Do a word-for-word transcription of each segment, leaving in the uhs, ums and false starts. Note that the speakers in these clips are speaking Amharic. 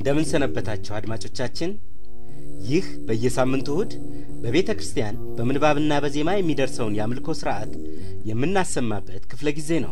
እንደምን ሰነበታችሁ አድማጮቻችን። ይህ በየሳምንቱ እሁድ በቤተ ክርስቲያን በምንባብና በዜማ የሚደርሰውን የአምልኮ ሥርዓት የምናሰማበት ክፍለ ጊዜ ነው።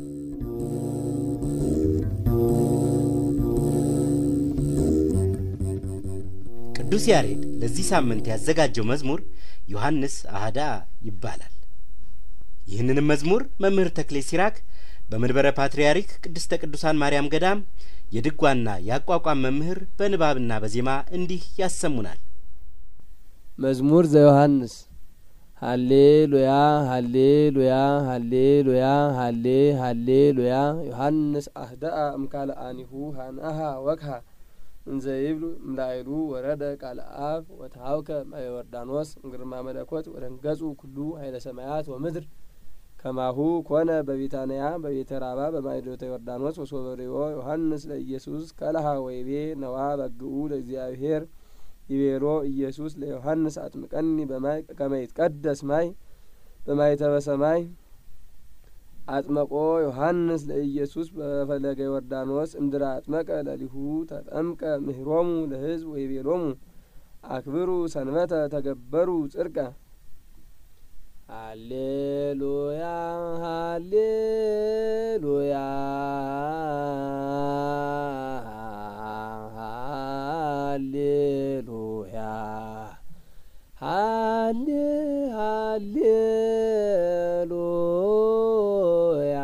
ቅዱስ ያሬድ ለዚህ ሳምንት ያዘጋጀው መዝሙር ዮሐንስ አህዳ ይባላል። ይህንንም መዝሙር መምህር ተክሌ ሲራክ በመንበረ ፓትርያርክ ቅድስተ ቅዱሳን ማርያም ገዳም የድጓና ያቋቋም መምህር በንባብና በዜማ እንዲህ ያሰሙናል። መዝሙር ዘዮሐንስ ሃሌሉያ ሃሌሉያ ሃሌሉያ ሃሌ ሃሌሉያ ዮሐንስ አህዳአ እምካልአኒሁ ሃንአሃ ወክሃ እንዘ ይብሉ እምላይሉ ወረደ ቃል አብ ወተሃውከ ማየ ዮርዳኖስ እንግርማ መለኮት ወደንገጹ ኩሉ ኃይለ ሰማያት ወምድር ከማሁ ኮነ በቢታንያ በቤተራባ በማይዶተ ዮርዳኖስ ወሶበሪዮ ዮሐንስ ለኢየሱስ ከለሃ ወይቤ ነዋ በግኡ ለእግዚአብሔር ይቤሮ ኢየሱስ ለዮሐንስ አጥምቀኒ በማይ ከመይት ቀደስ ማይ በማይ ተበሰማይ አጥመቆ ዮሐንስ ለኢየሱስ በፈለገ ዮርዳኖስ እንድራ አጥመቀ ለሊሁ ተጠምቀ ምህሮሙ ለሕዝብ ወይቤሎሙ አክብሩ ሰንበተ ተገበሩ ጽድቀ ሃሌሉያ ሃሌሉያ ሃሌሉያ ሃሌ ሃሌሉያ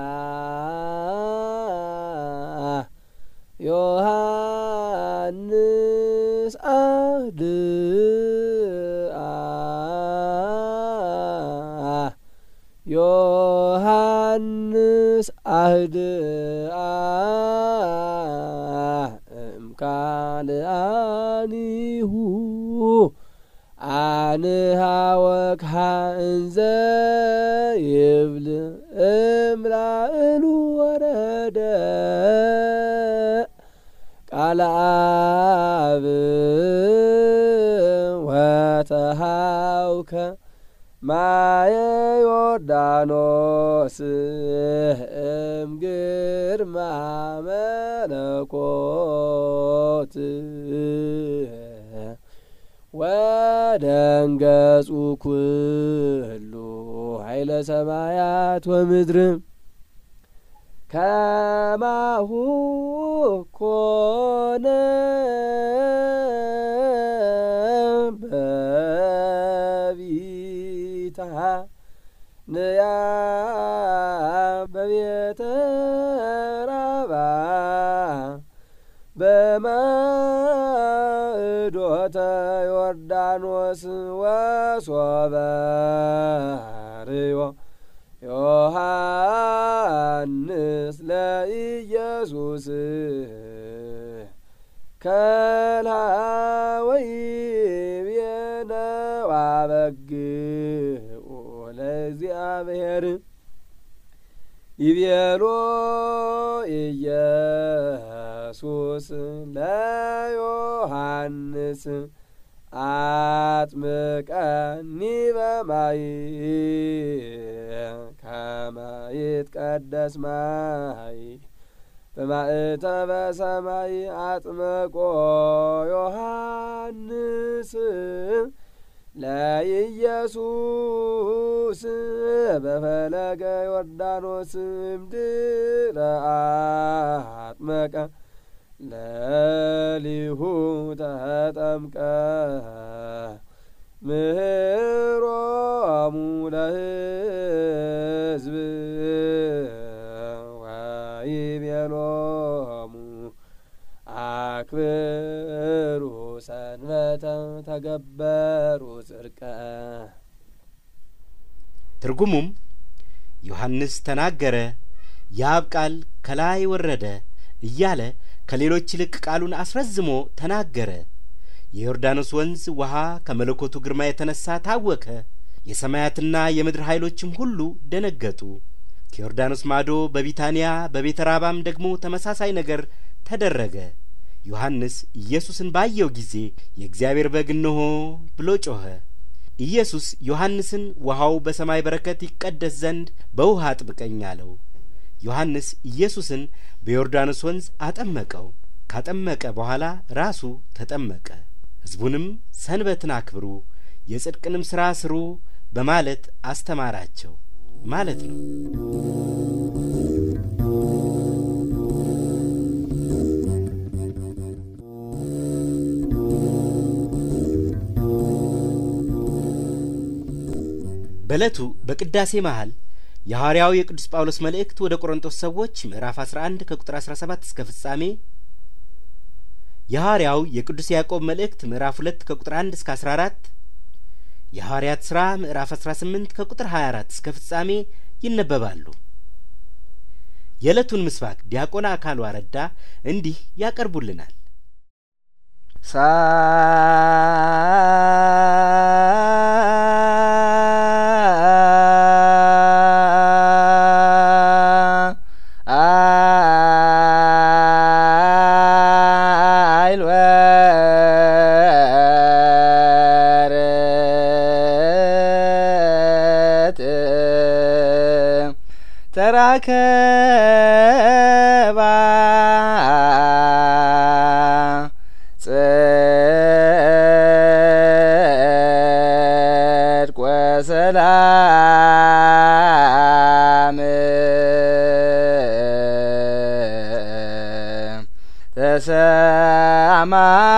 ዮሐንስ አህድ ዮሐንስ አህድአ እምካልአኒሁ አንሃ ወክሃ እንዘ ይብል እምላእሉ ወረደ ቃል አብ ወተሃውከ ማየ ዮርዳኖስ እምግርማ መለኮት ወደንገጹ ኩሉ ኃይለ ሰማያት ወምድር ከማሁ ኮነ ንያ በቤተ ራባ በማዕዶተ ዮርዳኖስ ወሶበርዮ ዮሐንስ ለኢየሱስ ከልሃ ወይቤነ ዋበግኡ ለእግዚአብሔር ይቤሎ ኢየሱስ ለዮሐንስ አጥምቀኒ በማይ ከመ ይትቀደስ ማይ በማእተበ ሰማይ አጥምቆ ዮሐንስ ለኢየሱስ በፈለገ ዮርዳኖስ እምድረ አጥመቀ ለሊሁ ተጠምቀ ምህሮሙ ለሕዝብ ወይቤሎሙ አክብሩ ሰንበተ ተገበሩ ጽድቀ። ትርጉሙም ዮሐንስ ተናገረ፣ የአብ ቃል ከላይ ወረደ እያለ ከሌሎች ይልቅ ቃሉን አስረዝሞ ተናገረ። የዮርዳኖስ ወንዝ ውሃ ከመለኮቱ ግርማ የተነሳ ታወከ። የሰማያትና የምድር ኃይሎችም ሁሉ ደነገጡ። ከዮርዳኖስ ማዶ በቢታንያ በቤተራባም ደግሞ ተመሳሳይ ነገር ተደረገ። ዮሐንስ ኢየሱስን ባየው ጊዜ የእግዚአብሔር በግ እነሆ ብሎ ጮኸ። ኢየሱስ ዮሐንስን ውሃው በሰማይ በረከት ይቀደስ ዘንድ በውሃ አጥምቀኝ አለው። ዮሐንስ ኢየሱስን በዮርዳኖስ ወንዝ አጠመቀው። ካጠመቀ በኋላ ራሱ ተጠመቀ። ሕዝቡንም ሰንበትን አክብሩ፣ የጽድቅንም ሥራ ስሩ በማለት አስተማራቸው ማለት ነው። በዕለቱ በቅዳሴ መሃል የሐዋርያው የቅዱስ ጳውሎስ መልእክት ወደ ቆሮንቶስ ሰዎች ምዕራፍ አስራ አንድ ከቁጥር አስራ ሰባት እስከ ፍጻሜ፣ የሐዋርያው የቅዱስ ያዕቆብ መልእክት ምዕራፍ ሁለት ከቁጥር አንድ እስከ አስራ አራት፣ የሐዋርያት ሥራ ምዕራፍ አስራ ስምንት ከቁጥር ሀያ አራት እስከ ፍጻሜ ይነበባሉ። የዕለቱን ምስባክ ዲያቆን አካሉ አረዳ እንዲህ ያቀርቡልናል። ሳ ተራከባ ጽድቅ ወሰላም ተሰማ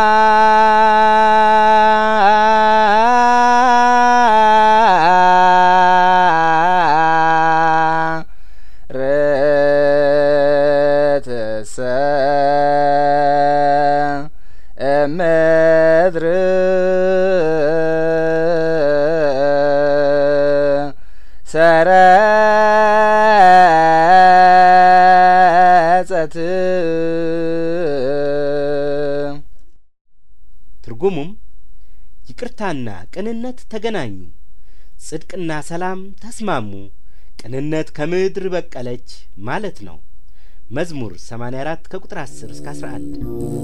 ምድር ሰረጸት። ትርጉሙም ይቅርታና ቅንነት ተገናኙ፣ ጽድቅና ሰላም ተስማሙ፣ ቅንነት ከምድር በቀለች ማለት ነው። መዝሙር ሰማንያ አራት ከቁጥር አስር እስከ አስራ አንድ።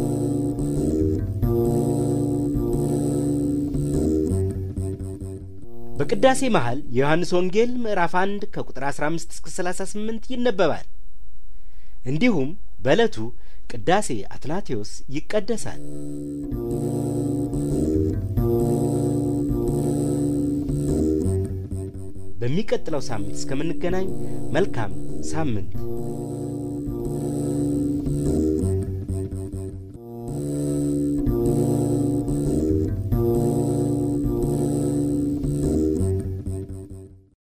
በቅዳሴ መሃል የዮሐንስ ወንጌል ምዕራፍ አንድ ከቁጥር አስራ አምስት እስከ ሰላሳ ስምንት ይነበባል። እንዲሁም በዕለቱ ቅዳሴ አትናቴዎስ ይቀደሳል። በሚቀጥለው ሳምንት እስከምንገናኝ መልካም ሳምንት